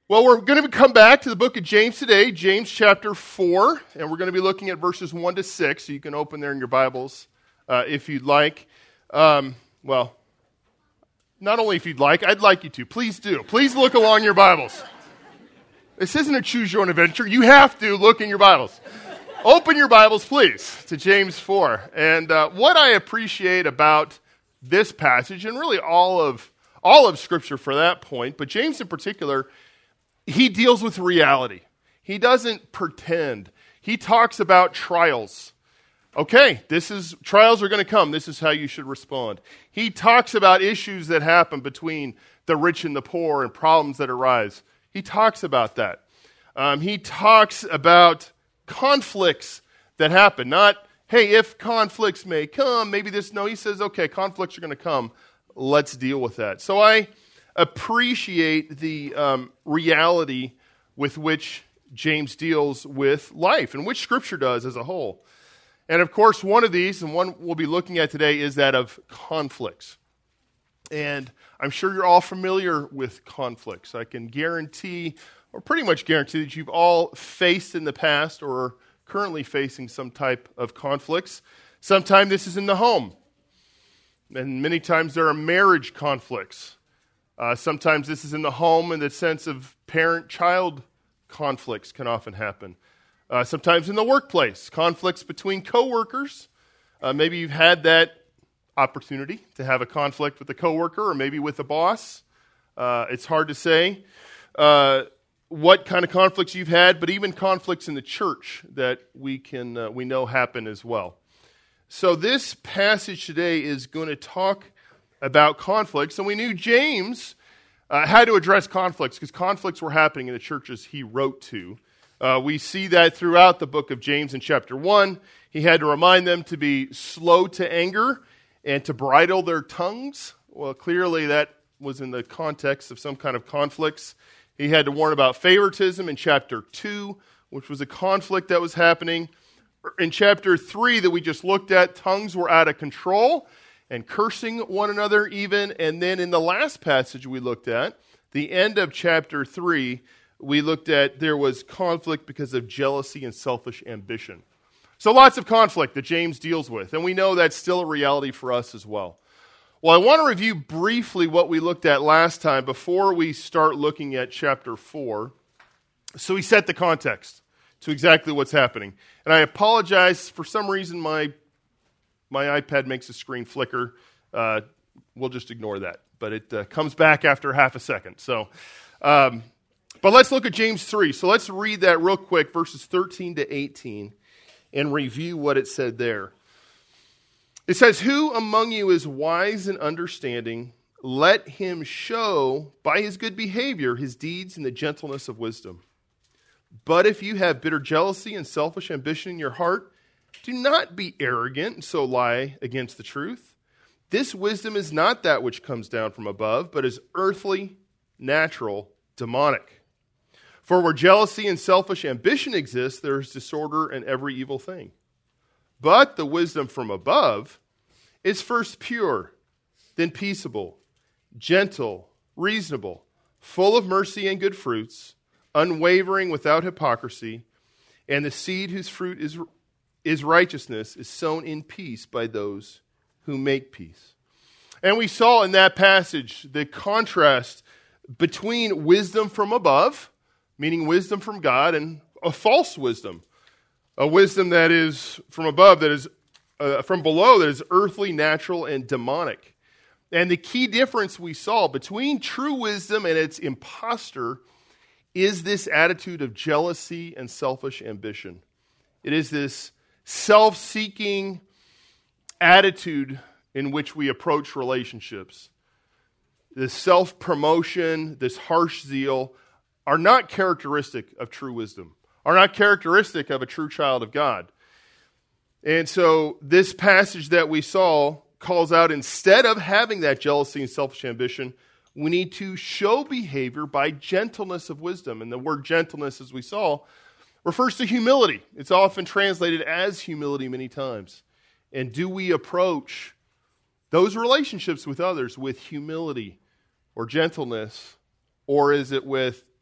Well, we're going to come back to the book of James today, James chapter 4, and we're going to be looking at verses 1 to 6, so you can open there in your Bibles if you'd like. Well, not only if you'd like, I'd like you to. Please do. Please look along your Bibles. This isn't a choose your own adventure. You have to look in your Bibles. Open your Bibles, please, to James 4. And what I appreciate about this passage, and really all of Scripture for that point, but James in particular, he deals with reality. He doesn't pretend. He talks about trials. Okay, trials are going to come. This is how you should respond. He talks about issues that happen between the rich and the poor and problems that arise. He talks about that. He talks about conflicts that happen. Not, hey, if conflicts may come, maybe this. No, he says, okay, conflicts are going to come. Let's deal with that. So I appreciate the reality with which James deals with life and which Scripture does as a whole. And of course, one of these, and one we'll be looking at today, is that of conflicts. And I'm sure you're all familiar with conflicts. I can guarantee, or pretty much guarantee, that you've all faced in the past or are currently facing some type of conflicts. Sometimes this is in the home. And many times there are marriage conflicts. Sometimes this is in the home in the sense of parent-child conflicts can often happen. Sometimes in the workplace, conflicts between coworkers. Maybe you've had that opportunity to have a conflict with a coworker or maybe with a boss. It's hard to say what kind of conflicts you've had, but even conflicts in the church that we know happen as well. So this passage today is going to talk about conflicts, and we knew James had to address conflicts because conflicts were happening in the churches he wrote to. We see that throughout the book of James in chapter 1. He had to remind them to be slow to anger and to bridle their tongues. Well, clearly that was in the context of some kind of conflicts. He had to warn about favoritism in chapter 2, which was a conflict that was happening. In chapter 3 that we just looked at, tongues were out of control and cursing one another even. And then in the last passage we looked at, the end of chapter 3, we looked at there was conflict because of jealousy and selfish ambition. So lots of conflict that James deals with, and we know that's still a reality for us as well. Well, I want to review briefly what we looked at last time before we start looking at chapter 4. So we set the context to exactly what's happening. And I apologize, for some reason my iPad makes the screen flicker. We'll just ignore that. But it comes back after half a second. So, but let's look at James 3. So let's read that real quick, verses 13 to 18, and review what it said there. It says, "Who among you is wise and understanding? Let him show by his good behavior his deeds in the gentleness of wisdom. But if you have bitter jealousy and selfish ambition in your heart, do not be arrogant and so lie against the truth. This wisdom is not that which comes down from above, but is earthly, natural, demonic. For where jealousy and selfish ambition exist, there is disorder and every evil thing. But the wisdom from above is first pure, then peaceable, gentle, reasonable, full of mercy and good fruits, unwavering, without hypocrisy, and the seed whose fruit is righteousness is sown in peace by those who make peace." And we saw in that passage the contrast between wisdom from above, meaning wisdom from God, and a false wisdom, a wisdom that is from above, that is from below, that is earthly, natural, and demonic. And the key difference we saw between true wisdom and its impostor is this attitude of jealousy and selfish ambition. It is this self-seeking attitude in which we approach relationships. This self-promotion, this harsh zeal are not characteristic of true wisdom, are not characteristic of a true child of God. And so this passage that we saw calls out, instead of having that jealousy and selfish ambition, we need to show behavior by gentleness of wisdom. And the word gentleness, as we saw, refers to humility. It's often translated as humility many times. And do we approach those relationships with others with humility or gentleness, or is it with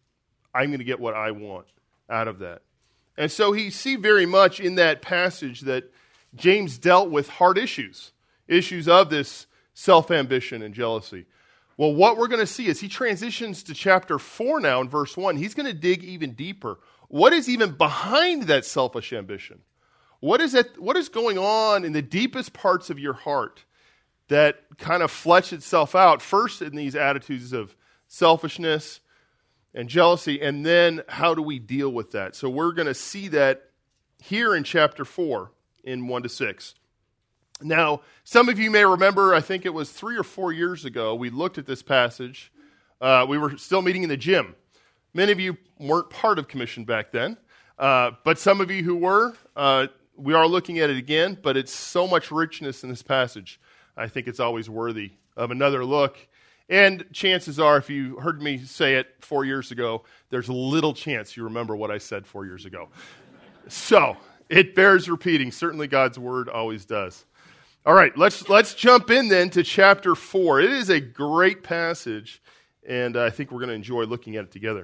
I'm going to get what I want out of that. And so you see very much in that passage that James dealt with hard issues of this self-ambition and jealousy. Well, what we're going to see as he transitions to chapter 4 now in verse 1, he's going to dig even deeper. What is even behind that selfish ambition? What is going on in the deepest parts of your heart that kind of flesh itself out, first in these attitudes of selfishness and jealousy, and then how do we deal with that? So we're going to see that here in chapter 4 in 1-6. Now, some of you may remember, I think it was 3 or 4 years ago, we looked at this passage. We were still meeting in the gym. Many of you weren't part of Commission back then, but some of you who were, we are looking at it again, but it's so much richness in this passage. I think it's always worthy of another look. And chances are, if you heard me say it 4 years ago, there's little chance you remember what I said 4 years ago. So, it bears repeating. Certainly God's Word always does. All right, let's jump in then to chapter 4. It is a great passage, and I think we're going to enjoy looking at it together.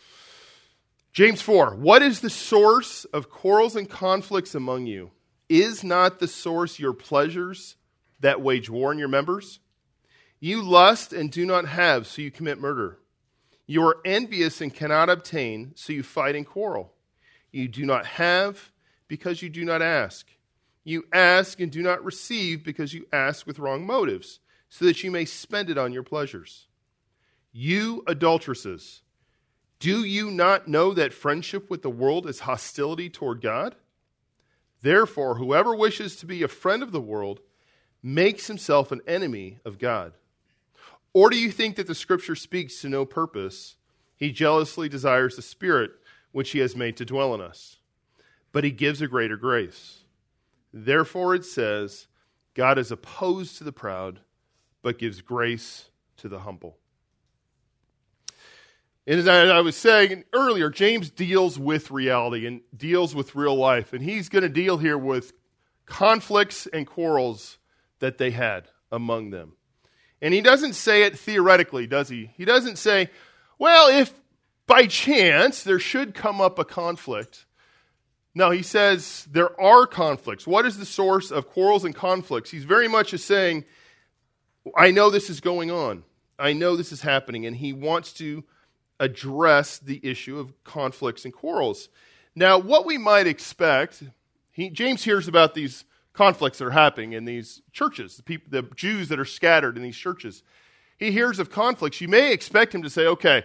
James 4, what is the source of quarrels and conflicts among you? Is not the source your pleasures that wage war in your members? You lust and do not have, so you commit murder. You are envious and cannot obtain, so you fight and quarrel. You do not have because you do not ask. You ask and do not receive because you ask with wrong motives, so that you may spend it on your pleasures. You adulteresses, do you not know that friendship with the world is hostility toward God? Therefore, whoever wishes to be a friend of the world makes himself an enemy of God. Or do you think that the Scripture speaks to no purpose? He jealously desires the Spirit which he has made to dwell in us. But he gives a greater grace. Therefore it says, God is opposed to the proud, but gives grace to the humble. And as I was saying earlier, James deals with reality and deals with real life. And he's going to deal here with conflicts and quarrels that they had among them. And he doesn't say it theoretically, does he? He doesn't say, well, if by chance there should come up a conflict. No, he says there are conflicts. What is the source of quarrels and conflicts? He's very much just saying, I know this is going on. I know this is happening. And he wants to address the issue of conflicts and quarrels. Now, what we might expect, James hears about these conflicts that are happening in these churches, the Jews that are scattered in these churches. He hears of conflicts. You may expect him to say, okay,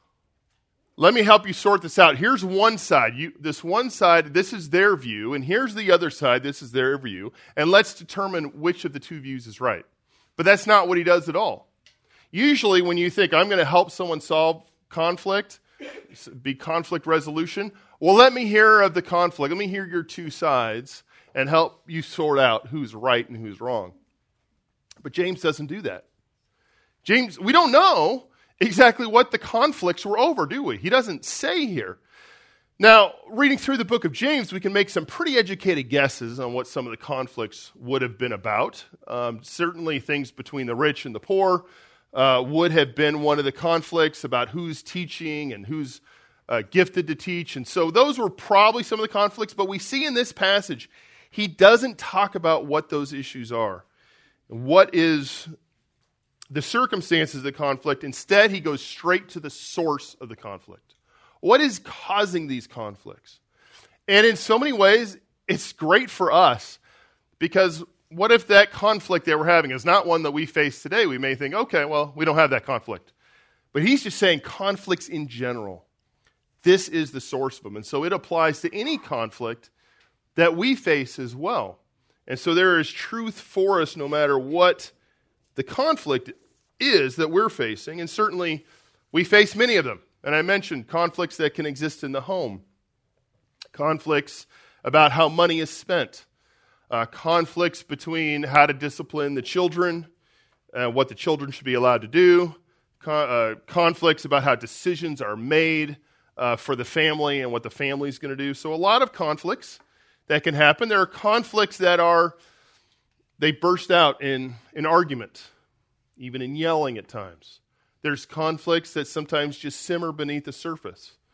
let me help you sort this out. Here's one side. This one side, this is their view, and here's the other side, this is their view, and let's determine which of the two views is right. But that's not what he does at all. Usually when you think, I'm going to help someone solve conflict, be conflict resolution, well, let me hear of the conflict. Let me hear your two sides and help you sort out who's right and who's wrong. But James doesn't do that. James, we don't know exactly what the conflicts were over, do we? He doesn't say here. Now, reading through the book of James, we can make some pretty educated guesses on what some of the conflicts would have been about. Certainly things between the rich and the poor would have been one of the conflicts about who's teaching and who's gifted to teach. And so those were probably some of the conflicts, but we see in this passage, he doesn't talk about what those issues are. What is the circumstances of the conflict? Instead, he goes straight to the source of the conflict. What is causing these conflicts? And in so many ways, it's great for us because what if that conflict that we're having is not one that we face today? We may think, okay, well, we don't have that conflict. But he's just saying conflicts in general. This is the source of them. And so it applies to any conflict that we face as well. And so there is truth for us no matter what the conflict is that we're facing. And certainly we face many of them. And I mentioned conflicts that can exist in the home. Conflicts about how money is spent. Conflicts between how to discipline the children, what the children should be allowed to do. Conflicts about how decisions are made for the family and what the family is going to do. So a lot of conflicts that can happen. There are conflicts that they burst out in argument, even in yelling at times. There's conflicts that sometimes just simmer beneath the surface.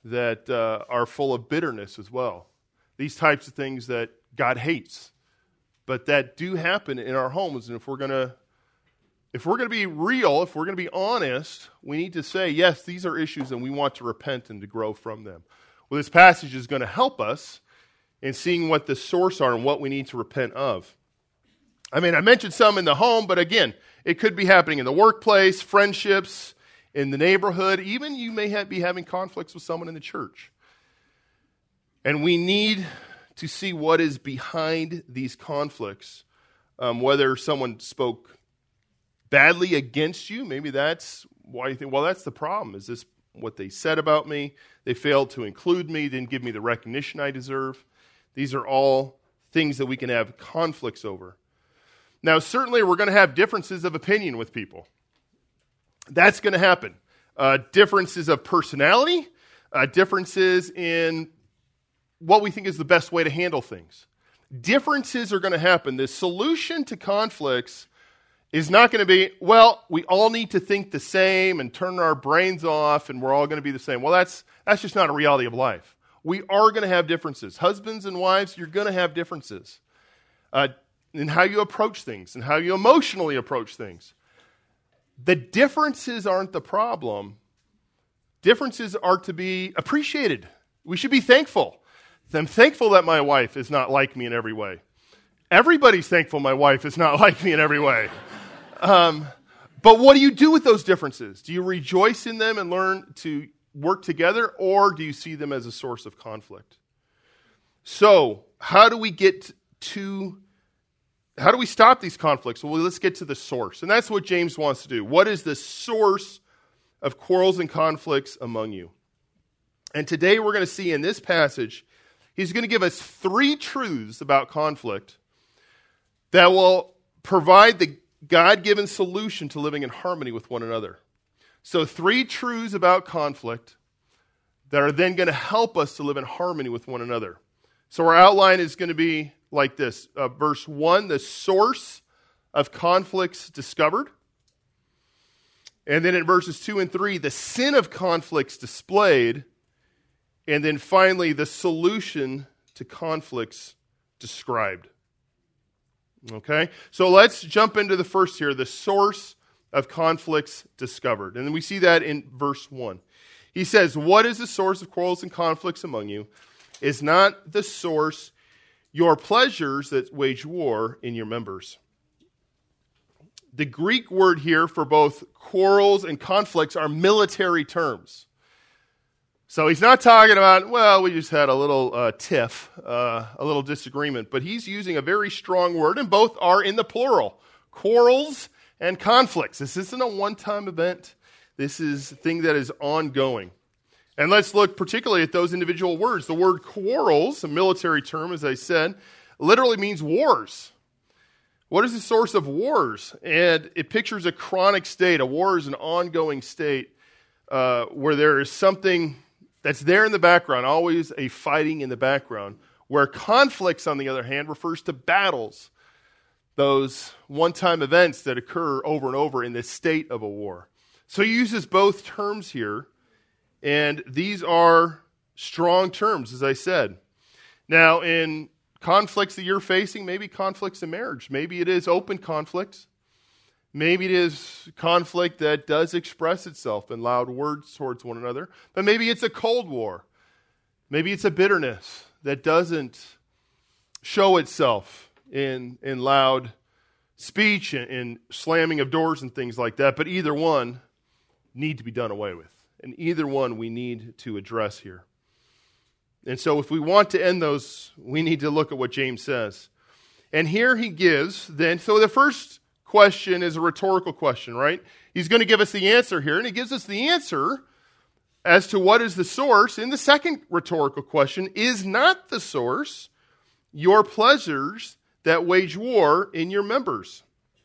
that are full of bitterness as well. These types of things that God hates, but that do happen in our homes. And if we're going to be real, if we're going to be honest, we need to say, yes, these are issues and we want to repent and to grow from them. Well, this passage is going to help us in seeing what the source are and what we need to repent of. I mean, I mentioned some in the home, but again, it could be happening in the workplace, friendships, in the neighborhood. Even you may be having conflicts with someone in the church. And we need to see what is behind these conflicts. Whether someone spoke badly against you, maybe that's why you think, well, that's the problem. Is this what they said about me? They failed to include me, didn't give me the recognition I deserve. These are all things that we can have conflicts over. Now, certainly we're going to have differences of opinion with people. That's going to happen. Differences of personality, differences in what we think is the best way to handle things. Differences are going to happen. The solution to conflicts is not going to be, well, we all need to think the same and turn our brains off and we're all going to be the same. Well, that's just not a reality of life. We are going to have differences. Husbands and wives, you're going to have differences in how you approach things and how you emotionally approach things. The differences aren't the problem. Differences are to be appreciated. We should be thankful. I'm thankful that my wife is not like me in every way. Everybody's thankful my wife is not like me in every way. But what do you do with those differences? Do you rejoice in them and learn to work together, or do you see them as a source of conflict? So, how do we stop these conflicts? Well, let's get to the source. And that's what James wants to do. What is the source of quarrels and conflicts among you? And today we're going to see in this passage, he's going to give us 3 truths about conflict that will provide the God-given solution to living in harmony with one another. So 3 truths about conflict that are then going to help us to live in harmony with one another. So our outline is going to be like this. Verse 1, the source of conflicts discovered. And then in verses 2 and 3, the sin of conflicts displayed. And then finally, the solution to conflicts described. Okay? So let's jump into the first here, the source of conflicts discovered. And then we see that in verse 1. He says, what is the source of quarrels and conflicts among you? Is not the source your pleasures that wage war in your members? The Greek word here for both quarrels and conflicts are military terms. So he's not talking about, well, we just had a little tiff, a little disagreement, but he's using a very strong word, and both are in the plural, quarrels and conflicts. This isn't a one-time event. This is a thing that is ongoing. And let's look particularly at those individual words. The word quarrels, a military term, as I said, literally means wars. What is the source of wars? And it pictures a chronic state. A war is an ongoing state where there is something that's there in the background, always a fighting in the background, where conflicts, on the other hand, refers to battles, those one-time events that occur over and over in the state of a war. So he uses both terms here, and these are strong terms, as I said. Now, in conflicts that you're facing, maybe conflicts in marriage, maybe it is open conflict, maybe it is conflict that does express itself in loud words towards one another, but maybe it's a cold war. Maybe it's a bitterness that doesn't show itself in loud speech and slamming of doors and things like that, but either one need to be done away with. And either one we need to address here. And so if we want to end those, we need to look at what James says. And here he gives then, so the first question is a rhetorical question, right? He's going to give us the answer here, and he gives us the answer as to what is the source. In the second rhetorical question, is not the source your pleasures that wage war in your members?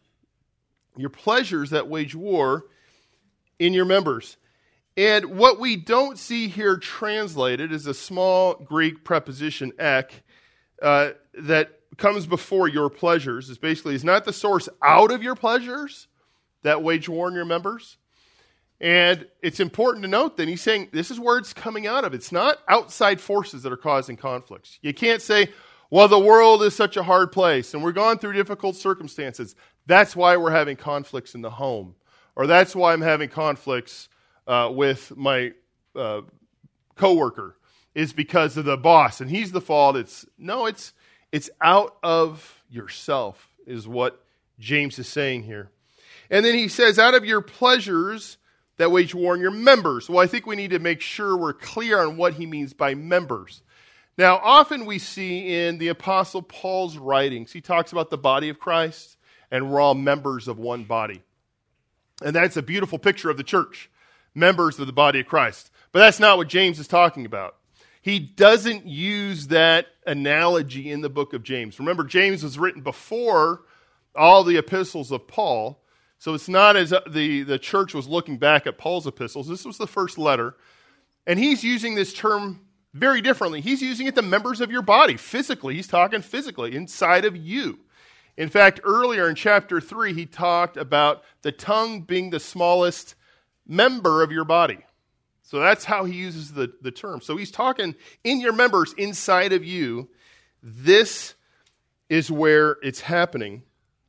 Your pleasures that wage war in your members. And what we don't see here translated is a small Greek preposition ek that comes before your pleasures. Is basically, is not the source out of your pleasures that wage war in your members. And it's important to note that he's saying this is where it's coming out of. It's not outside forces that are causing conflicts. You can't say, well, the world is such a hard place and we're going through difficult circumstances. That's why we're having conflicts in the home. Or that's why I'm having conflicts with my coworker, is because of the boss and he's the fault. It's out of yourself is what James is saying here. And then he says, out of your pleasures that wage war in your members. Well, I think we need to make sure we're clear on what he means by members. Now, often we see in the Apostle Paul's writings, he talks about the body of Christ, and we're all members of one body. And that's a beautiful picture of the church, members of the body of Christ. But that's not what James is talking about. He doesn't use that analogy in the book of James. Remember, James was written before all the epistles of Paul. So it's not as the church was looking back at Paul's epistles. This was the first letter. And he's using this term very differently. He's using it to members of your body, physically. He's talking physically, inside of you. In fact, earlier in chapter 3, he talked about the tongue being the smallest member of your body. So that's how he uses the term. So he's talking in your members, inside of you. This is where it's happening.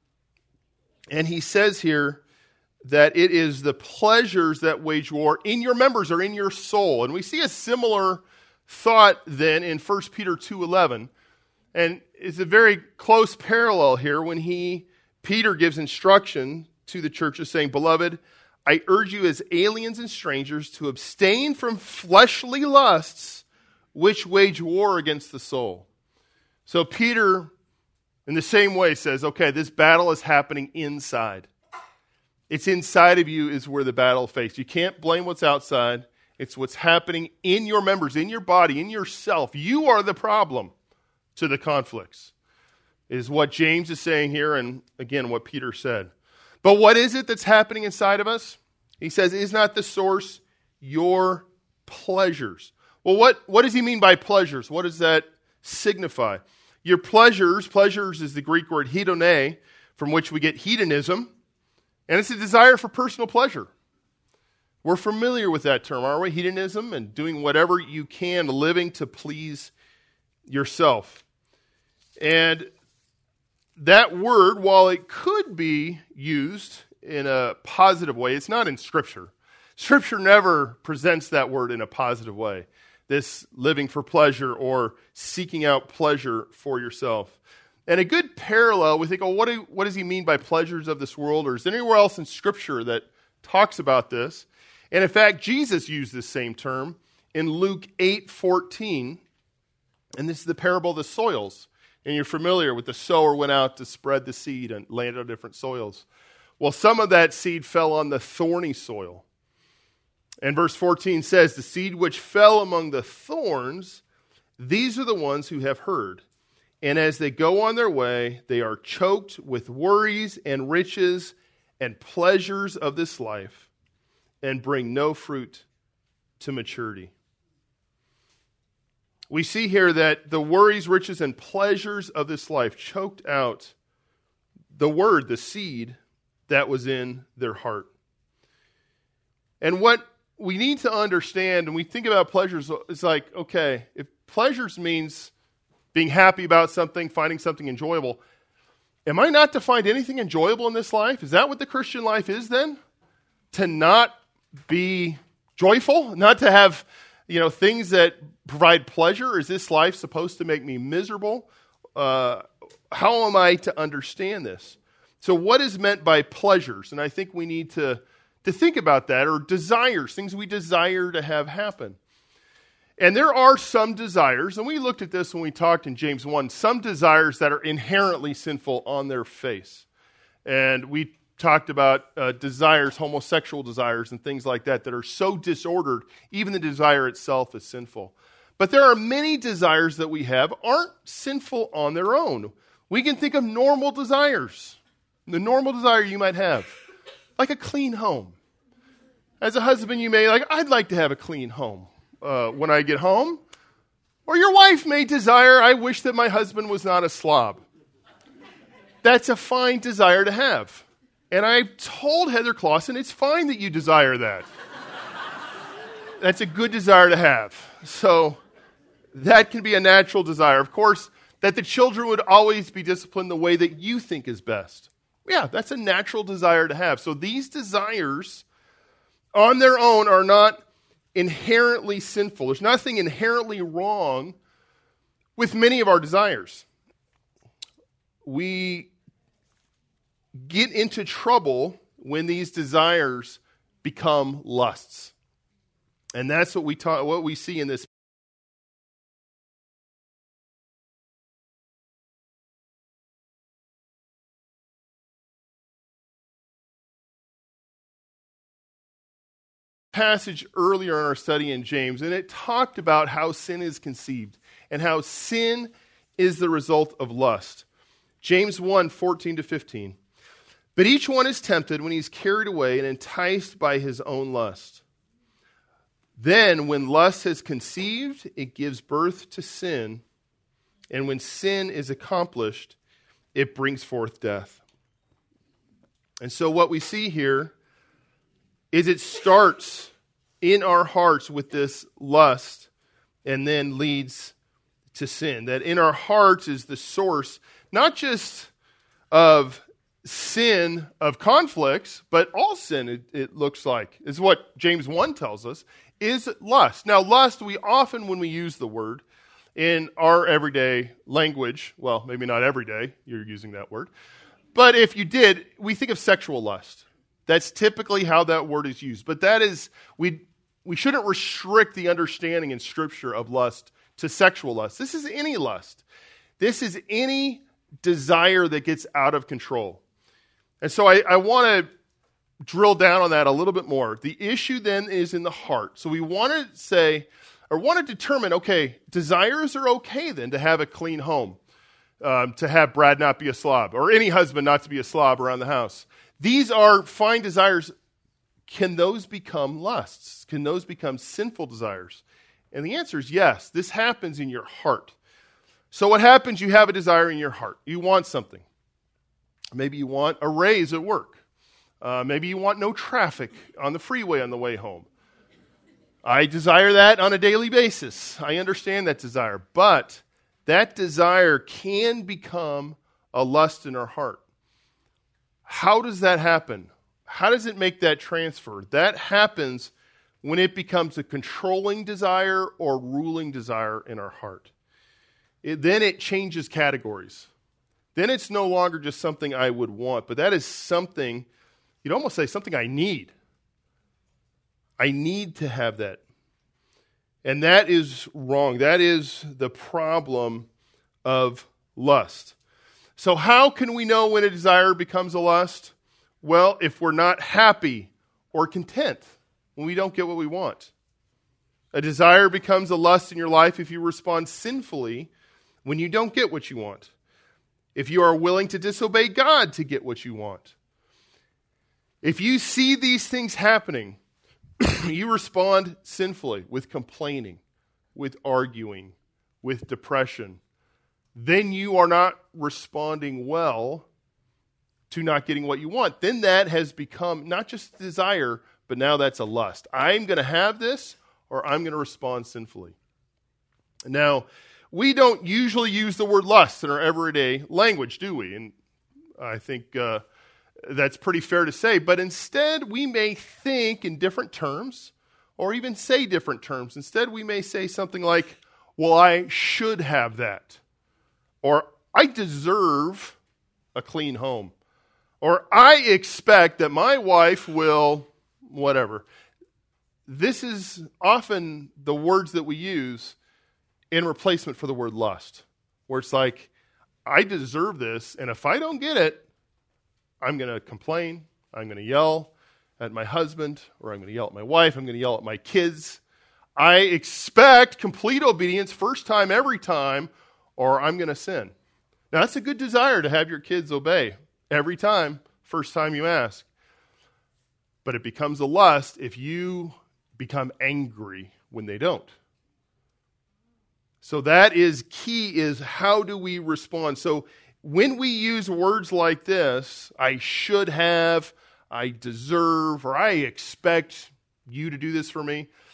And he says here that it is the pleasures that wage war in your members or in your soul. And we see a similar thought then in 1 Peter 2:11. And it's a very close parallel here when Peter gives instruction to the churches saying, Beloved, I urge you as aliens and strangers to abstain from fleshly lusts which wage war against the soul. So Peter, in the same way, says, okay, this battle is happening inside. It's inside of you is where the battle is faced. You can't blame what's outside. It's what's happening in your members, in your body, in yourself. You are the problem to the conflicts, is what James is saying here, and again, what Peter said. But what is it that's happening inside of us? He says, is not the source your pleasures? Well, what does he mean by pleasures? What does that signify? Your pleasures is the Greek word hedone, from which we get hedonism, and it's a desire for personal pleasure. We're familiar with that term, aren't we? Hedonism and doing whatever you can, living to please yourself. And that word, while it could be used in a positive way, it's not in Scripture. Scripture never presents that word in a positive way. This living for pleasure or seeking out pleasure for yourself. And a good parallel, we think, oh, what does he mean by pleasures of this world? Or is there anywhere else in Scripture that talks about this? And in fact, Jesus used this same term in Luke 8:14. And this is the parable of the soils. And you're familiar with the sower went out to spread the seed and landed on different soils. Well, some of that seed fell on the thorny soil. And verse 14 says, the seed which fell among the thorns, these are the ones who have heard. And as they go on their way, they are choked with worries and riches and pleasures of this life and bring no fruit to maturity. We see here that the worries, riches, and pleasures of this life choked out the word, the seed that was in their heart. And what we need to understand, and we think about pleasures, it's like, okay, if pleasures means being happy about something, finding something enjoyable, am I not to find anything enjoyable in this life? Is that what the Christian life is then? To not be joyful? Not to have, things that provide pleasure? Is this life supposed to make me miserable? How am I to understand this? So what is meant by pleasures? And I think we need to think about that, or desires, things we desire to have happen. And there are some desires, and we looked at this when we talked in James 1, some desires that are inherently sinful on their face. And we talked about desires, homosexual desires and things like that are so disordered, even the desire itself is sinful. But there are many desires that we have aren't sinful on their own. We can think of normal desires. The normal desire you might have, like a clean home. As a husband, you may I'd like to have a clean home when I get home. Or your wife may desire, I wish that my husband was not a slob. That's a fine desire to have. And I told Heather Clausen, it's fine that you desire that. That's a good desire to have. So that can be a natural desire. Of course, that the children would always be disciplined the way that you think is best. Yeah, that's a natural desire to have. So these desires on their own are not inherently sinful. There's nothing inherently wrong with many of our desires. We get into trouble when these desires become lusts. And that's what we see in this passage earlier in our study in James, and it talked about how sin is conceived and how sin is the result of lust. James 1:14-15. But each one is tempted when he's carried away and enticed by his own lust. Then, when lust has conceived, it gives birth to sin. And when sin is accomplished, it brings forth death. And so what we see here is it starts in our hearts with this lust and then leads to sin. That in our hearts is the source, not just of sin of conflicts, but all sin, it looks like, is what James 1 tells us, is lust. Now, lust, we often, when we use the word in our everyday language, well, maybe not every day you're using that word, but if you did, we think of sexual lust. That's typically how that word is used. But that is, we shouldn't restrict the understanding in Scripture of lust to sexual lust. This is any lust. This is any desire that gets out of control. And so I want to drill down on that a little bit more. The issue then is in the heart. So we want to say, or want to determine, okay, desires are okay then to have a clean home, to have Brad not be a slob, or any husband not to be a slob around the house. These are fine desires. Can those become lusts? Can those become sinful desires? And the answer is yes. This happens in your heart. So what happens? You have a desire in your heart. You want something. Maybe you want a raise at work. Maybe you want no traffic on the freeway on the way home. I desire that on a daily basis. I understand that desire. But that desire can become a lust in our heart. How does that happen? How does it make that transfer? That happens when it becomes a controlling desire or ruling desire in our heart. Then it changes categories. Then it's no longer just something I would want, but that is something, you'd almost say something I need. I need to have that. And that is wrong. That is the problem of lust. So how can we know when a desire becomes a lust? Well, if we're not happy or content when we don't get what we want. A desire becomes a lust in your life if you respond sinfully when you don't get what you want. If you are willing to disobey God to get what you want. If you see these things happening, you respond sinfully with complaining, with arguing, with depression. Then you are not responding well to not getting what you want. Then that has become not just desire, but now that's a lust. I'm going to have this, or I'm going to respond sinfully. Now, we don't usually use the word lust in our everyday language, do we? And I think that's pretty fair to say. But instead, we may think in different terms, or even say different terms. Instead, we may say something like, well, I should have that. Or I deserve a clean home. Or I expect that my wife will, whatever. This is often the words that we use in replacement for the word lust. Where it's like, I deserve this, and if I don't get it, I'm going to complain, I'm going to yell at my husband, or I'm going to yell at my wife, I'm going to yell at my kids. I expect complete obedience first time, every time, or I'm going to sin. Now, that's a good desire to have your kids obey every time, first time you ask. But it becomes a lust if you become angry when they don't. So that is key, is how do we respond? So when we use words like this, I should have, I deserve, or I expect you to do this for me,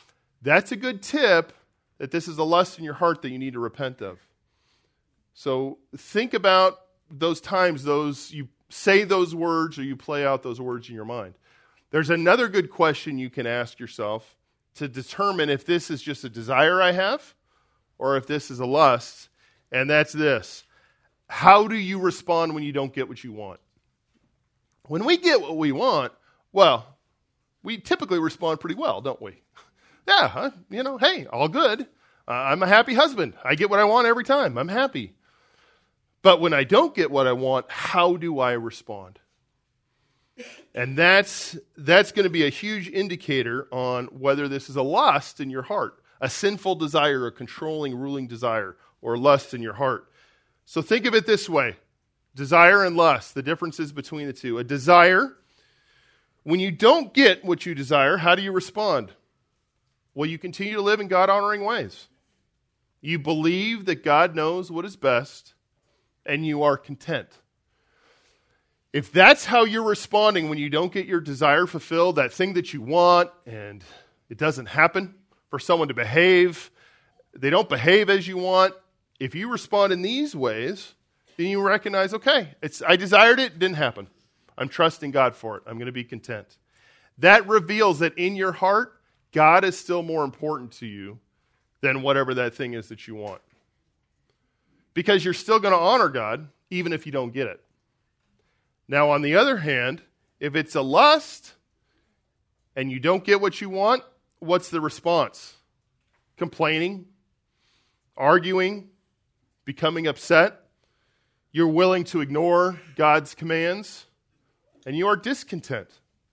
that's a good tip that this is a lust in your heart that you need to repent of. So think about those times you say those words or you play out those words in your mind. There's another good question you can ask yourself to determine if this is just a desire I have or if this is a lust, and that's this. How do you respond when you don't get what you want? When we get what we want, well, we typically respond pretty well, don't we? Yeah, hey, all good. I'm a happy husband. I get what I want every time. I'm happy. But when I don't get what I want, how do I respond? And that's going to be a huge indicator on whether this is a lust in your heart, a sinful desire, a controlling, ruling desire, or lust in your heart. So think of it this way. Desire and lust, the differences between the two. A desire, when you don't get what you desire, how do you respond? Well, you continue to live in God-honoring ways. You believe that God knows what is best, and you are content. If that's how you're responding when you don't get your desire fulfilled, that thing that you want, and it doesn't happen, for someone to behave, they don't behave as you want, if you respond in these ways, then you recognize, okay, I desired it didn't happen. I'm trusting God for it. I'm going to be content. That reveals that in your heart, God is still more important to you than whatever that thing is that you want. Because you're still going to honor God, even if you don't get it. Now, on the other hand, if it's a lust and you don't get what you want, what's the response? Complaining, arguing, becoming upset. You're willing to ignore God's commands, and you are discontent.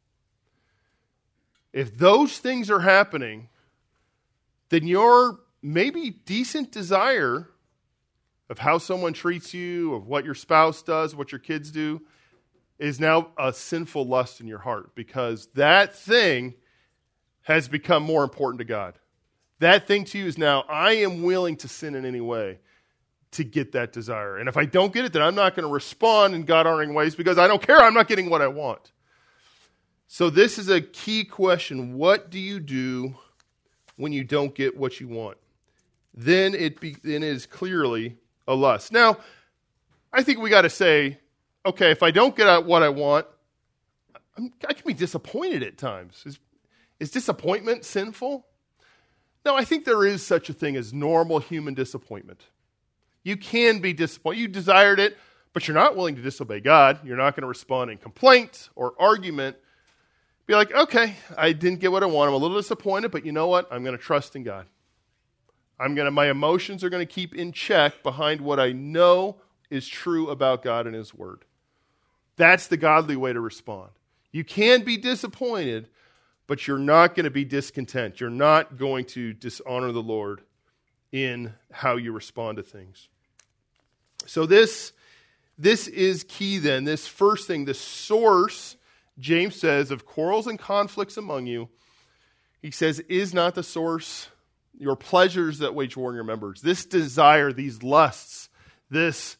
If those things are happening, then your maybe decent desire of how someone treats you, of what your spouse does, what your kids do, is now a sinful lust in your heart because that thing has become more important to God. That thing to you is now, I am willing to sin in any way to get that desire. And if I don't get it, then I'm not going to respond in God-honoring ways because I don't care. I'm not getting what I want. So this is a key question. What do you do when you don't get what you want? Then it is clearly a lust. Now, I think we got to say, okay, if I don't get what I want, I can be disappointed at times. Is disappointment sinful? No, I think there is such a thing as normal human disappointment. You can be disappointed. You desired it, but you're not willing to disobey God. You're not going to respond in complaint or argument. Be like, okay, I didn't get what I want. I'm a little disappointed, but you know what? I'm going to trust in God. My emotions are going to keep in check behind what I know is true about God and His Word. That's the godly way to respond. You can be disappointed, but you're not going to be discontent. You're not going to dishonor the Lord in how you respond to things. So this is key then. This first thing, the source, James says, of quarrels and conflicts among you, he says, is not the source your pleasures that wage war in your members. This desire, these lusts, this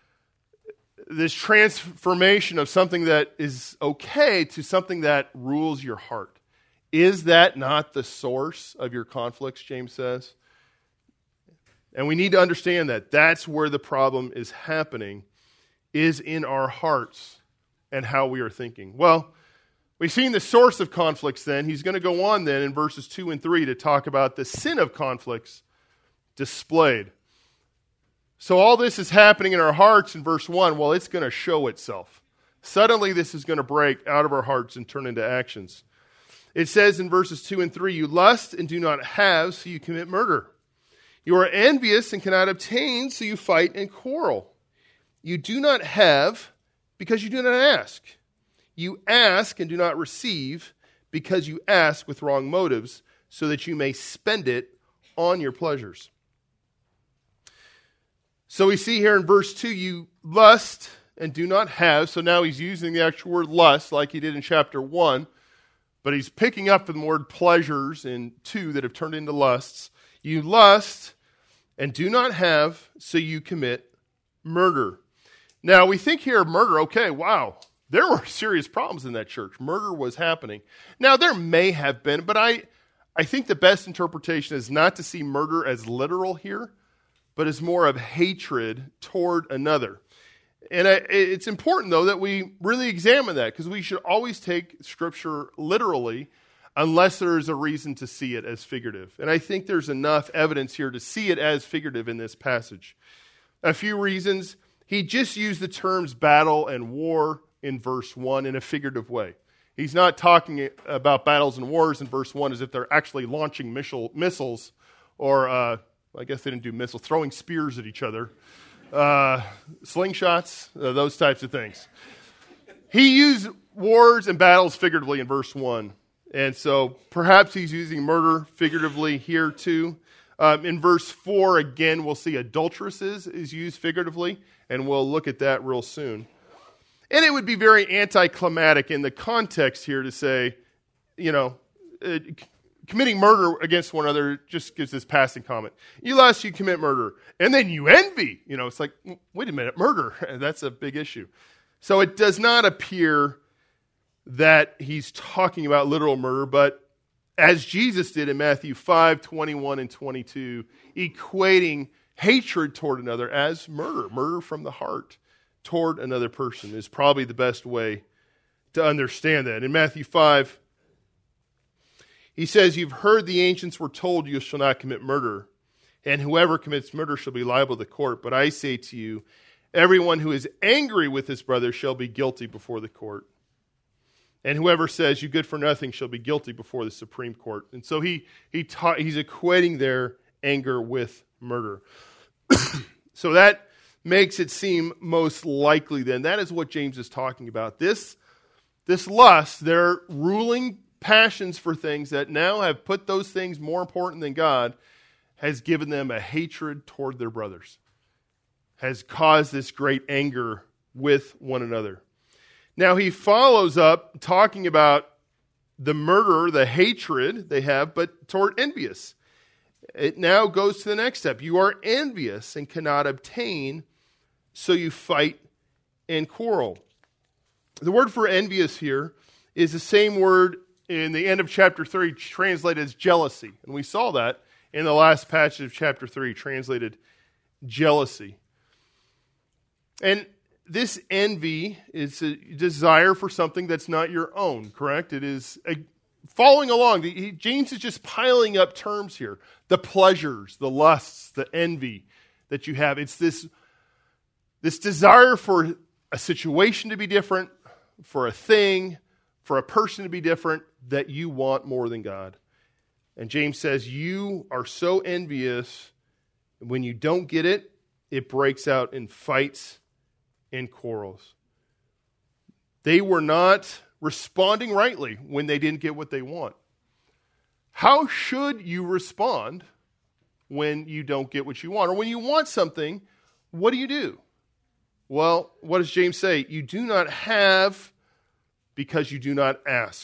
transformation of something that is okay to something that rules your heart. Is that not the source of your conflicts, James says? And we need to understand that. That's where the problem is happening, is in our hearts and how we are thinking. Well, we've seen the source of conflicts then. He's going to go on then in verses 2 and 3 to talk about the sin of conflicts displayed. So all this is happening in our hearts in verse 1. Well, it's going to show itself. Suddenly this is going to break out of our hearts and turn into actions. It says in verses 2 and 3, you lust and do not have, so you commit murder. You are envious and cannot obtain, so you fight and quarrel. You do not have because you do not ask. You ask and do not receive because you ask with wrong motives, so that you may spend it on your pleasures. So we see here in verse 2, you lust and do not have. So now he's using the actual word lust like he did in chapter 1, but he's picking up the word pleasures in 2 that have turned into lusts. You lust and do not have, so you commit murder. Now we think here of murder, okay, wow. There were serious problems in that church. Murder was happening. Now, there may have been, but I I think the best interpretation is not to see murder as literal here, but as more of hatred toward another. And it's important, though, that we really examine that, because we should always take Scripture literally unless there is a reason to see it as figurative. And I think there's enough evidence here to see it as figurative in this passage. A few reasons. He just used the terms battle and war in verse 1 in a figurative way. He's not talking about battles and wars in verse 1 as if they're actually launching missiles or, I guess they didn't do missiles, throwing spears at each other, slingshots, those types of things. He used wars and battles figuratively in verse 1. And so perhaps he's using murder figuratively here too. In verse 4, again, we'll see adulteresses is used figuratively, and we'll look at that real soon. And it would be very anticlimactic in the context here to say, committing murder against one another just gives this passing comment. Lest you commit murder, and then you envy. It's like, wait a minute, murder. That's a big issue. So it does not appear that he's talking about literal murder, but as Jesus did in Matthew 5, 21 and 22, equating hatred toward another as murder from the heart toward another person is probably the best way to understand that. In Matthew 5, he says, "You've heard the ancients were told you shall not commit murder, and whoever commits murder shall be liable to the court. But I say to you, everyone who is angry with his brother shall be guilty before the court. And whoever says you good for nothing shall be guilty before the Supreme Court." And so he's equating their anger with murder. So that makes it seem most likely then. That is what James is talking about. This lust, their ruling passions for things that now have put those things more important than God, has given them a hatred toward their brothers, has caused this great anger with one another. Now he follows up talking about the murder, the hatred they have, but toward envious. It now goes to the next step. You are envious and cannot obtain, so you fight and quarrel. The word for envious here is the same word in the end of chapter 3 translated as jealousy. And we saw that in the last passage of chapter 3, translated jealousy. And this envy is a desire for something that's not your own, correct? It is following along. James is just piling up terms here. The pleasures, the lusts, the envy that you have. It's this desire for a situation to be different, for a thing, for a person to be different, that you want more than God. And James says, you are so envious, when you don't get it, it breaks out in fights and quarrels. They were not responding rightly when they didn't get what they want. How should you respond when you don't get what you want? Or when you want something, what do? Well, what does James say? You do not have because you do not ask.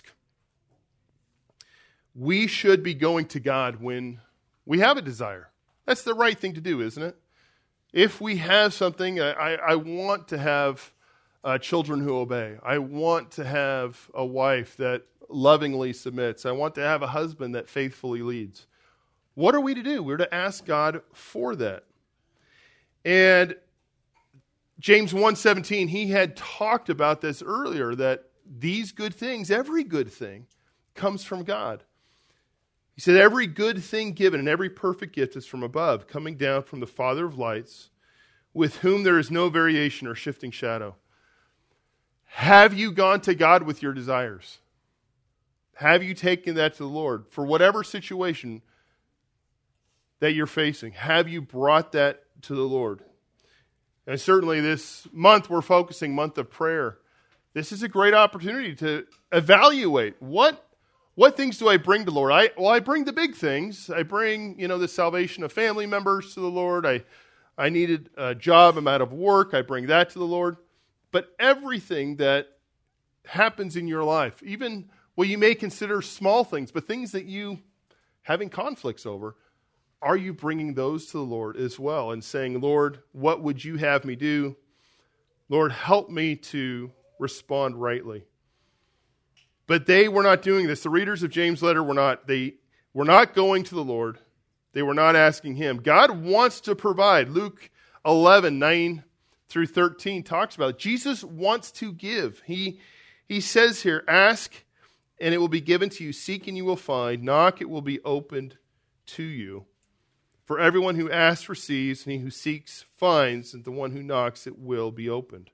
We should be going to God when we have a desire. That's the right thing to do, isn't it? If we have something, I want to have children who obey. I want to have a wife that lovingly submits. I want to have a husband that faithfully leads. What are we to do? We're to ask God for that. And James 1:17, he had talked about this earlier, that these good things, every good thing, comes from God. He said, every good thing given and every perfect gift is from above, coming down from the Father of lights, with whom there is no variation or shifting shadow. Have you gone to God with your desires? Have you taken that to the Lord? For whatever situation that you're facing, have you brought that to the Lord? And certainly this month, we're focusing month of prayer. This is a great opportunity to evaluate what things do I bring to the Lord? I bring the big things. I bring, the salvation of family members to the Lord. I needed a job. I'm out of work. I bring that to the Lord. But everything that happens in your life, even what you may consider small things, but things that you having conflicts over, are you bringing those to the Lord as well and saying, Lord, what would you have me do? Lord, help me to respond rightly. But they were not doing this. The readers of James' letter were not. They were not going to the Lord. They were not asking him. God wants to provide. Luke 11:9 through 13 talks about it. Jesus wants to give. He says here, ask and it will be given to you. Seek and you will find. Knock, it will be opened to you. For everyone who asks receives, and he who seeks finds, and the one who knocks it will be opened.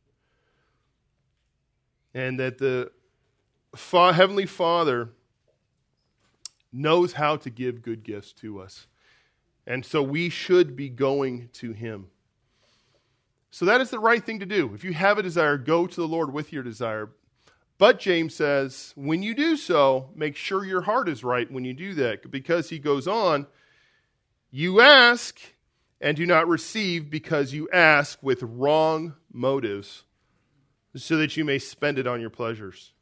And that the Heavenly Father knows how to give good gifts to us. And so we should be going to him. So that is the right thing to do. If you have a desire, go to the Lord with your desire. But James says, when you do so, make sure your heart is right when you do that. Because he goes on, you ask and do not receive because you ask with wrong motives, so that you may spend it on your pleasures.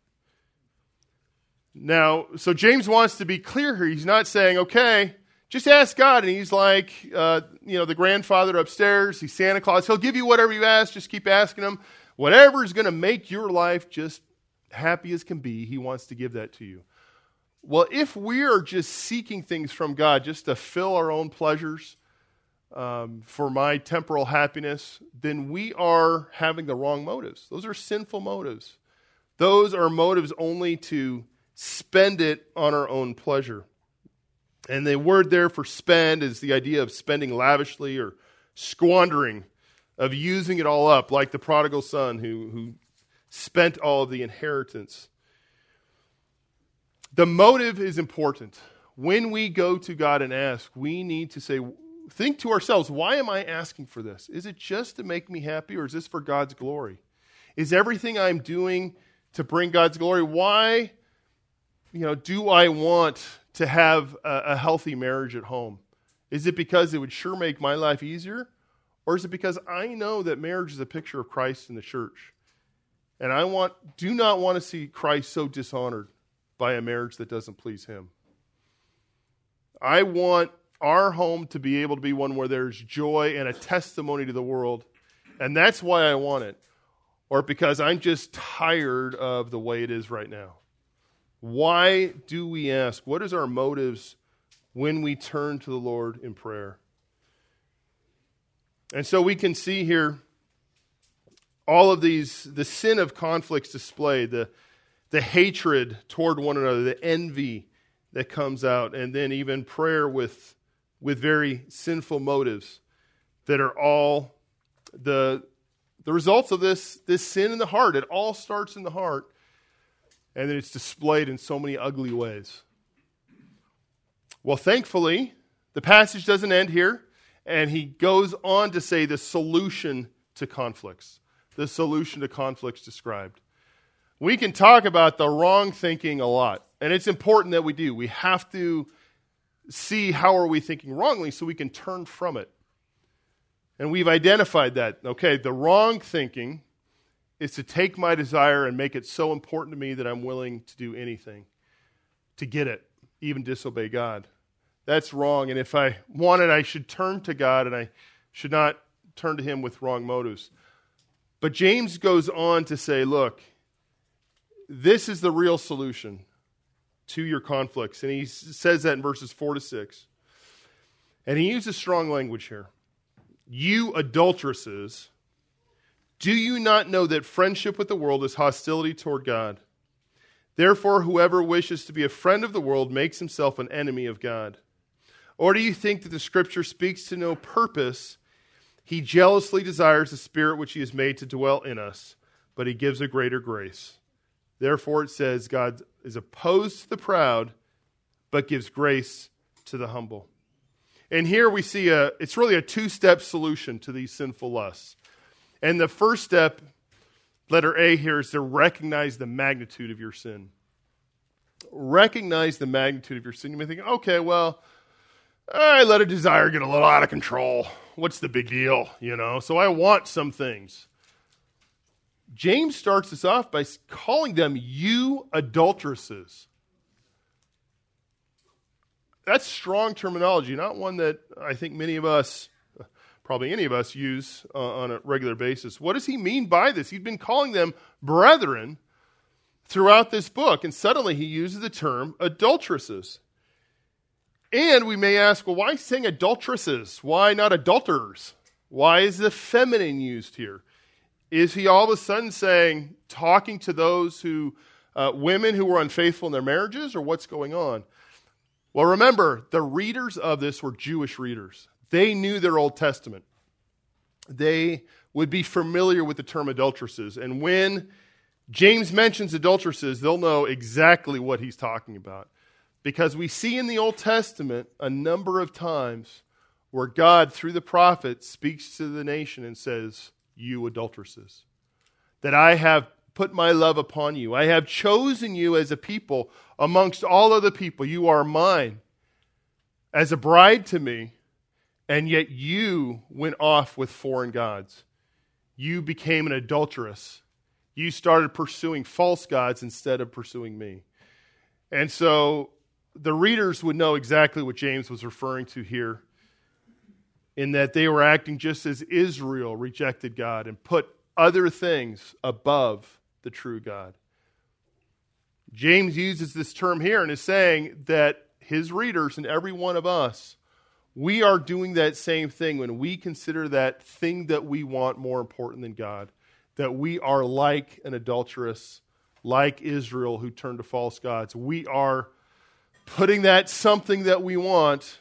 Now, so James wants to be clear here. He's not saying, okay, just ask God. And he's like, the grandfather upstairs. He's Santa Claus. He'll give you whatever you ask. Just keep asking him. Whatever is going to make your life just happy as can be, he wants to give that to you. Well, if we are just seeking things from God just to fill our own pleasures for my temporal happiness, then we are having the wrong motives. Those are sinful motives. Those are motives only to spend it on our own pleasure. And the word there for spend is the idea of spending lavishly or squandering, of using it all up, like the prodigal son who spent all of the inheritance. The motive is important. When we go to God and ask, we need to think to ourselves, why am I asking for this? Is it just to make me happy, or is this for God's glory? Is everything I'm doing to bring God's glory? Why, do I want to have a healthy marriage at home? Is it because it would sure make my life easier? Or is it because I know that marriage is a picture of Christ in the church? And I do not want to see Christ so dishonored by a marriage that doesn't please him. I want our home to be able to be one where there's joy and a testimony to the world. And that's why I want it. Or because I'm just tired of the way it is right now. Why do we ask? What is our motives when we turn to the Lord in prayer? And so we can see here all of these, the sin of conflicts displayed, the hatred toward one another, the envy that comes out, and then even prayer with very sinful motives that are all the results of this sin in the heart. It all starts in the heart, and then it's displayed in so many ugly ways. Well, thankfully, the passage doesn't end here, and he goes on to say the solution to conflicts. The solution to conflicts described. We can talk about the wrong thinking a lot, and it's important that we do. We have to see how are we thinking wrongly so we can turn from it. And we've identified that. Okay, the wrong thinking is to take my desire and make it so important to me that I'm willing to do anything to get it, even disobey God. That's wrong, and if I want it, I should turn to God, and I should not turn to him with wrong motives. But James goes on to say, look, this is the real solution to your conflicts. And he says that in verses 4 to 6. And he uses strong language here. You adulteresses, do you not know that friendship with the world is hostility toward God? Therefore, whoever wishes to be a friend of the world makes himself an enemy of God. Or do you think that the Scripture speaks to no purpose? He jealously desires the Spirit which he has made to dwell in us, but he gives a greater grace. Therefore, it says, God is opposed to the proud, but gives grace to the humble. And here we see it's really a two-step solution to these sinful lusts. And the first step, letter A here, is to recognize the magnitude of your sin. Recognize the magnitude of your sin. You may think, okay, well, I let a desire get a little out of control. What's the big deal, So I want some things. James starts this off by calling them you adulteresses. That's strong terminology, not one that I think many of us, probably any of us, use on a regular basis. What does he mean by this? He'd been calling them brethren throughout this book, and suddenly he uses the term adulteresses. And we may ask, well, why saying adulteresses? Why not adulterers? Why is the feminine used here? Is he all of a sudden talking to those women who were unfaithful in their marriages, or what's going on? Well, remember, the readers of this were Jewish readers. They knew their Old Testament. They would be familiar with the term adulteresses. And when James mentions adulteresses, they'll know exactly what he's talking about. Because we see in the Old Testament a number of times where God, through the prophet, speaks to the nation and says, you adulteresses, that I have put my love upon you. I have chosen you as a people amongst all other people. You are mine as a bride to me, and yet you went off with foreign gods. You became an adulteress. You started pursuing false gods instead of pursuing me. And so the readers would know exactly what James was referring to here, in that they were acting just as Israel rejected God and put other things above the true God. James uses this term here and is saying that his readers and every one of us, we are doing that same thing when we consider that thing that we want more important than God, that we are like an adulteress, like Israel who turned to false gods. We are putting that something that we want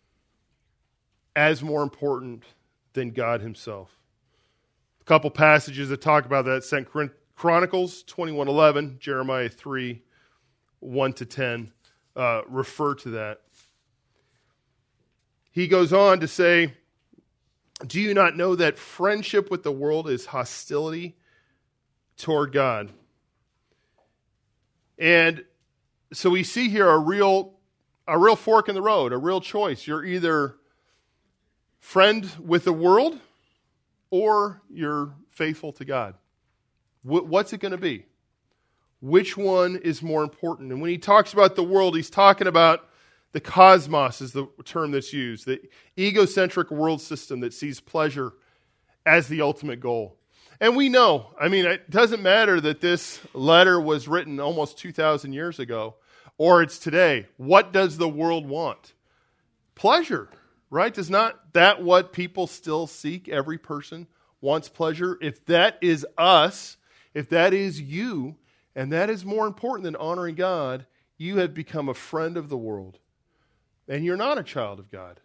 as more important than God himself. A couple passages that talk about that: 2 Chronicles 21:11, Jeremiah 3:1-10 refer to that. He goes on to say, do you not know that friendship with the world is hostility toward God? And so we see here a real fork in the road, a real choice. You're either friend with the world or you're faithful to God. What's it going to be? Which one is more important? And when he talks about the world, he's talking about the cosmos is the term that's used, the egocentric world system that sees pleasure as the ultimate goal. And we know, it doesn't matter that this letter was written almost 2,000 years ago, or it's today. What does the world want? Pleasure, right? Is not that what people still seek? Every person wants pleasure. If that is us, if that is you, and that is more important than honoring God, you have become a friend of the world. And you're not a child of God.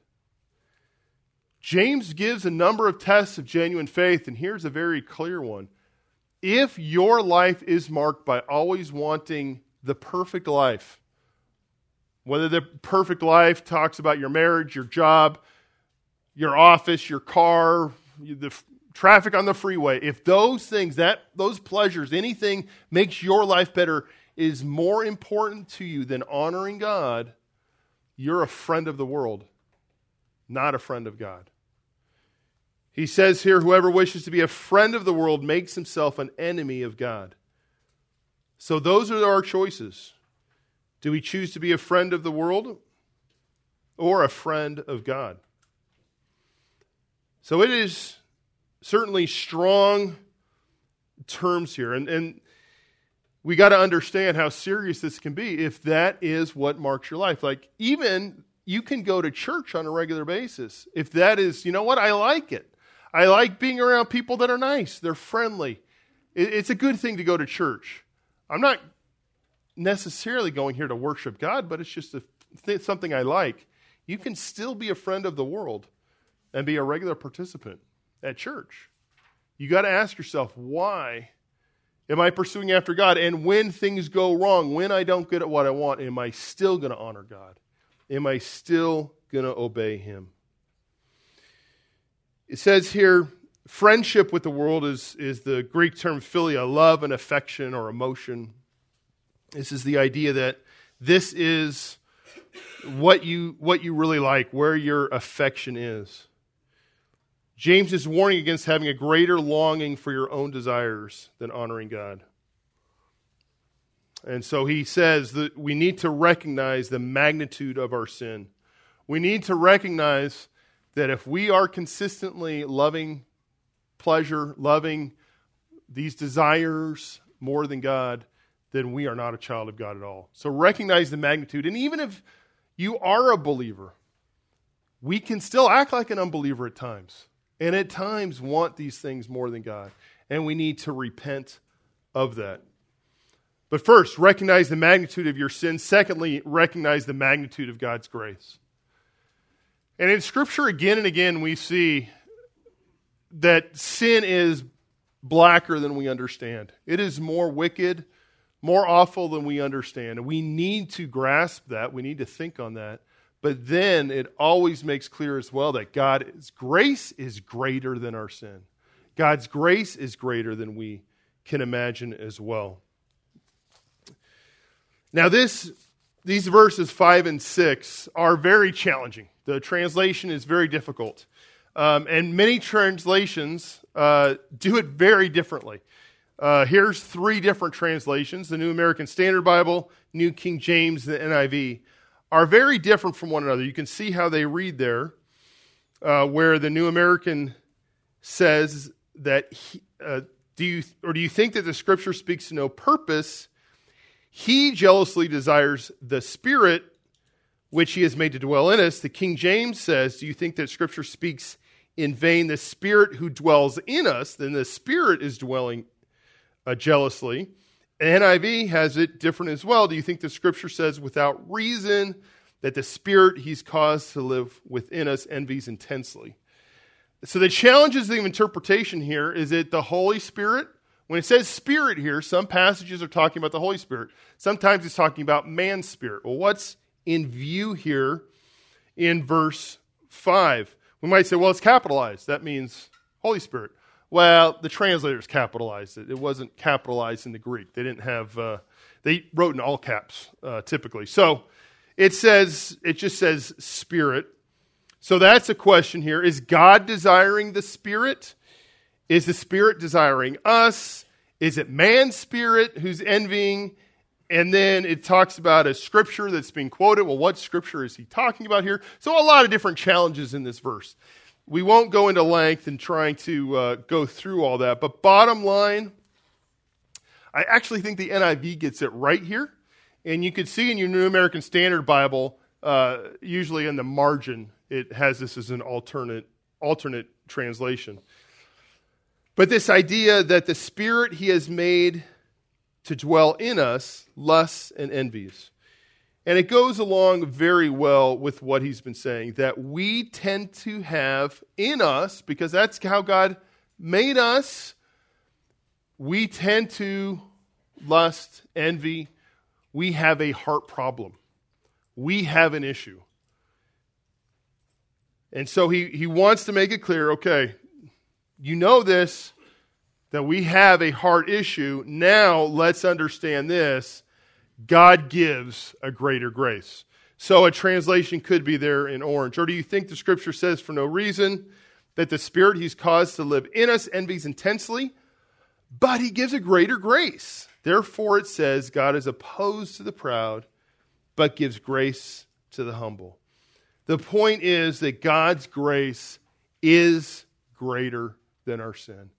James gives a number of tests of genuine faith, and here's a very clear one. If your life is marked by always wanting the perfect life, whether the perfect life talks about your marriage, your job, your office, your car, the traffic on the freeway, if those things, those pleasures, anything makes your life better, is more important to you than honoring God, you're a friend of the world, not a friend of God. He says here, whoever wishes to be a friend of the world makes himself an enemy of God. So those are our choices. Do we choose to be a friend of the world or a friend of God? So it is certainly strong terms here. And we got to understand how serious this can be if that is what marks your life. Like, even you can go to church on a regular basis. If that is, you know what, I like it. I like being around people that are nice. They're friendly. It's a good thing to go to church. I'm not necessarily going here to worship God, but it's just something I like. You can still be a friend of the world and be a regular participant at church. You got to ask yourself, why am I pursuing after God? And when things go wrong, when I don't get what I want, am I still going to honor God? Am I still going to obey him? It says here, friendship with the world is the Greek term philia, love and affection or emotion. This is the idea that this is what you really like, where your affection is. James is warning against having a greater longing for your own desires than honoring God. And so he says that we need to recognize the magnitude of our sin. We need to recognize that if we are consistently loving pleasure, loving these desires more than God, then we are not a child of God at all. So recognize the magnitude. And even if you are a believer. We can still act like an unbeliever at times, and at times want these things more than God, and we need to repent of that. But first, recognize the magnitude of your sin. Secondly, recognize the magnitude of God's grace. And in Scripture, again and again, we see that sin is blacker than we understand. It is more wicked, more awful than we understand. And we need to grasp that. We need to think on that. But then it always makes clear as well that God's grace is greater than our sin. God's grace is greater than we can imagine as well. Now these verses 5 and 6 are very challenging. The translation is very difficult. And many translations do it very differently. Here's 3 different translations. The New American Standard Bible, New King James, and the NIV are very different from one another. You can see how they read there, where the New American says that, do you think that the Scripture speaks to no purpose? He jealously desires the Spirit which he has made to dwell in us. The King James says, do you think that Scripture speaks in vain the Spirit who dwells in us? Then the Spirit is dwelling jealously. NIV has it different as well. Do you think the Scripture says without reason that the Spirit he's caused to live within us envies intensely? So the challenges of interpretation here is that the Holy Spirit, when it says Spirit here, some passages are talking about the Holy Spirit. Sometimes it's talking about man's spirit. Well, what's in view here in verse 5? We might say, well, it's capitalized. That means Holy Spirit. Well, the translators capitalized it. It wasn't capitalized in the Greek. They didn't have, they wrote in all caps typically. So it just says Spirit. So that's a question here. Is God desiring the Spirit? Is the Spirit desiring us? Is it man's spirit who's envying? And then it talks about a scripture that's being quoted. Well, what scripture is he talking about here? So a lot of different challenges in this verse. We won't go into length in trying to go through all that. But bottom line, I actually think the NIV gets it right here. And you can see in your New American Standard Bible, usually in the margin, it has this as an alternate translation. But this idea that the Spirit he has made to dwell in us lusts and envies. And it goes along very well with what he's been saying, that we tend to have in us, because that's how God made us, we tend to lust, envy. We have a heart problem. We have an issue. And so he wants to make it clear, okay, you know this, that we have a heart issue. Now let's understand this. God gives a greater grace. So a translation could be there in orange. Or do you think the Scripture says for no reason that the Spirit he's caused to live in us envies intensely, but he gives a greater grace? Therefore it says God is opposed to the proud, but gives grace to the humble. The point is that God's grace is greater than our sin.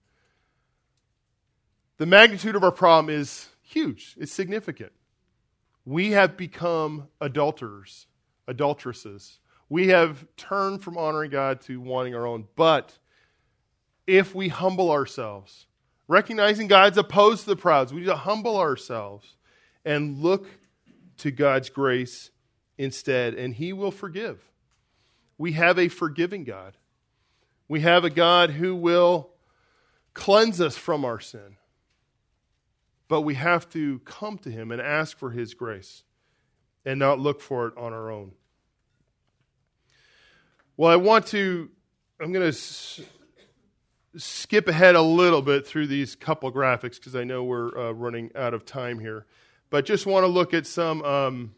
The magnitude of our problem is huge. It's significant. We have become adulterers, adulteresses. We have turned from honoring God to wanting our own. But if we humble ourselves, recognizing God's opposed to the proud, we need to humble ourselves and look to God's grace instead, and he will forgive. We have a forgiving God. We have a God who will cleanse us from our sin. But we have to come to him and ask for his grace and not look for it on our own. Well, I'm going to skip ahead a little bit through these couple graphics because I know we're running out of time here. But just want to look at some,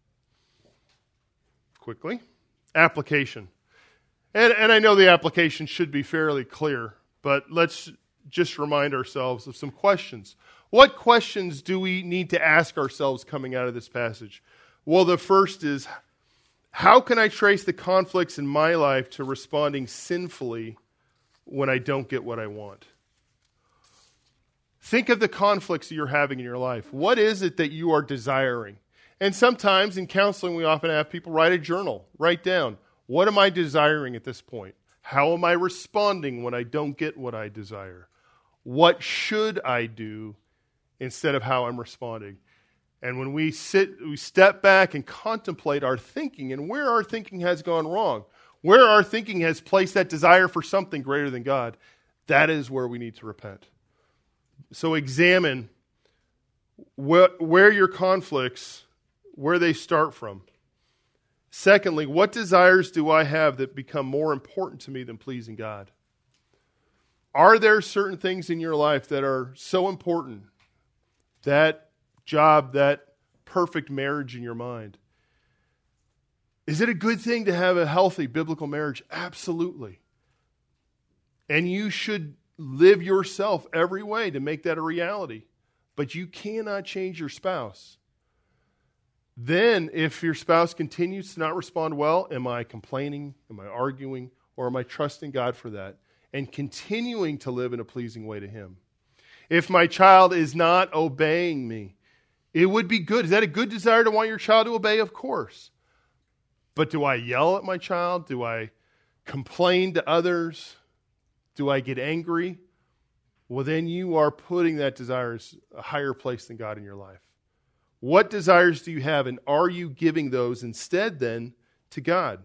quickly, application. And I know the application should be fairly clear, but let's just remind ourselves of some questions. What questions do we need to ask ourselves coming out of this passage? Well, the first is, how can I trace the conflicts in my life to responding sinfully when I don't get what I want? Think of the conflicts that you're having in your life. What is it that you are desiring? And sometimes in counseling, we often have people write a journal, write down, what am I desiring at this point? How am I responding when I don't get what I desire? What should I do instead of how I'm responding? And when we step back and contemplate our thinking and where our thinking has gone wrong, where our thinking has placed that desire for something greater than God, that is where we need to repent. So examine where your conflicts, where they start from. Secondly, what desires do I have that become more important to me than pleasing God? Are there certain things in your life that are so important? That job, that perfect marriage in your mind. Is it a good thing to have a healthy biblical marriage? Absolutely. And you should live yourself every way to make that a reality. But you cannot change your spouse. Then, if your spouse continues to not respond well, am I complaining? Am I arguing? Or am I trusting God for that and continuing to live in a pleasing way to Him? If my child is not obeying me, it would be good. Is that a good desire to want your child to obey? Of course. But do I yell at my child? Do I complain to others? Do I get angry? Well, then you are putting that desire as a higher place than God in your life. What desires do you have, and are you giving those instead then to God?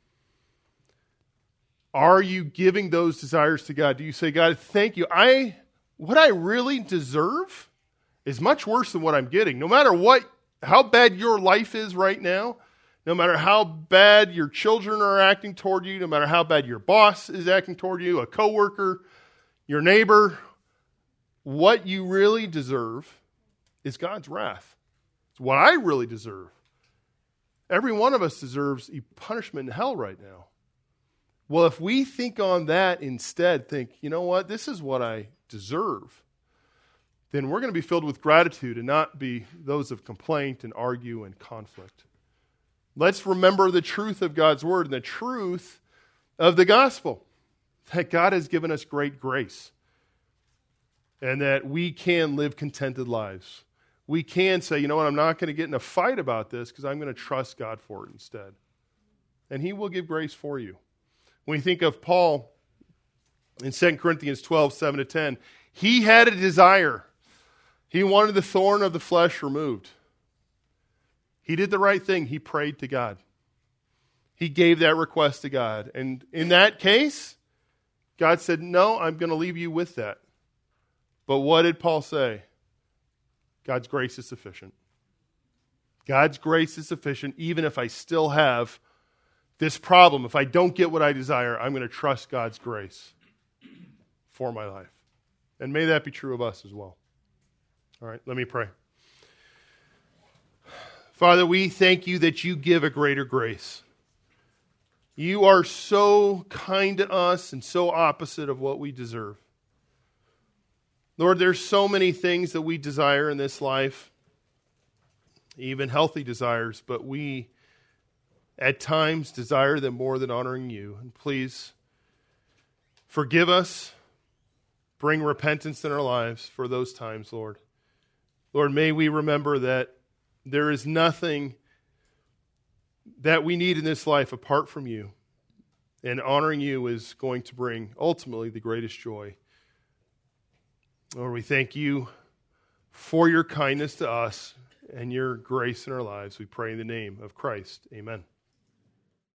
Are you giving those desires to God? Do you say, God, thank you. What I really deserve is much worse than what I'm getting. No matter how bad your life is right now, no matter how bad your children are acting toward you, no matter how bad your boss is acting toward you, a coworker, your neighbor, what you really deserve is God's wrath. It's what I really deserve. Every one of us deserves a punishment in hell right now. Well, if we think on that instead, think, you know what, this is what I deserve, then we're going to be filled with gratitude and not be those of complaint and argue and conflict. Let's remember the truth of God's word and the truth of the gospel, that God has given us great grace and that we can live contented lives. We can say, you know what, I'm not going to get in a fight about this because I'm going to trust God for it instead. And He will give grace for you. When you think of Paul in 2 Corinthians 12, 7-10, he had a desire. He wanted the thorn of the flesh removed. He did the right thing. He prayed to God. He gave that request to God. And in that case, God said, no, I'm going to leave you with that. But what did Paul say? God's grace is sufficient. God's grace is sufficient even if I still have this problem. If I don't get what I desire, I'm going to trust God's grace for my life. And may that be true of us as well. All right, let me pray. Father, we thank you that you give a greater grace. You are so kind to us and so opposite of what we deserve. Lord, there's so many things that we desire in this life, even healthy desires, but we at times desire them more than honoring you. And please forgive us, bring repentance in our lives for those times, Lord. Lord, may we remember that there is nothing that we need in this life apart from you. And honoring you is going to bring ultimately the greatest joy. Lord, we thank you for your kindness to us and your grace in our lives. We pray in the name of Christ. Amen.